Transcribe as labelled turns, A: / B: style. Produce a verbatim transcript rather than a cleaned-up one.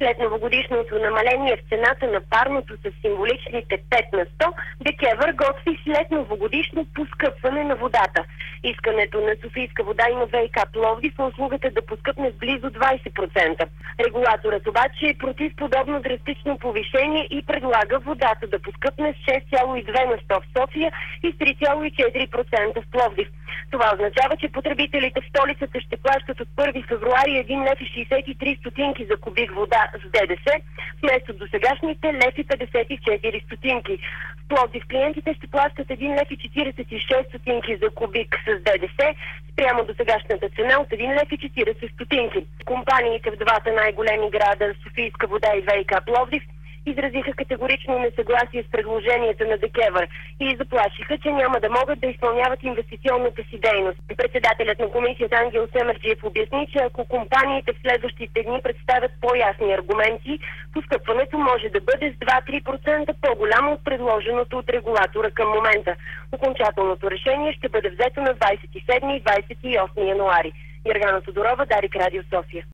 A: След новогодишното намаление в цената на парното с символичните пет на сто, ДКЕВР готви след новогодишно поскъпване на водата. Искането на Софийска вода и на ВиК Пловдив в услугата да поскъпне с близо двадесет процента. Регулаторът обаче е против подобно драстично повишение и предлага водата да поскъпне с шест цяло и две на сто в София и с три цяло и четири процента в Пловдив. Това означава, че потребителите в столицата ще плащат от първи февруари един лев и шейсет и три стотинки за кубик вода с ДДС, вместо досегашните лев и петдесет и четири стотинки. В Пловдив клиентите ще плащат един лев и четиридесет и шест стотинки за кубик с ДДС, спрямо досегашната цена от един лев и четиридесет стотинки. Компаниите в двата най-големи града, Софийска вода и ВиК Пловдив, изразиха категорично несъгласие с предложенията на ДКЕВР и заплашиха, че няма да могат да изпълняват инвестиционната си дейност. Председателят на комисията Ангел Семерджиев обясни, че ако компаниите в следващите дни представят по-ясни аргументи, поскъпването може да бъде с два-три процента по-голямо от предложеното от регулатора към момента. Окончателното решение ще бъде взето на двадесет и седми и двадесет и осми януари. Иргана Тодорова, Дарик, Радио София.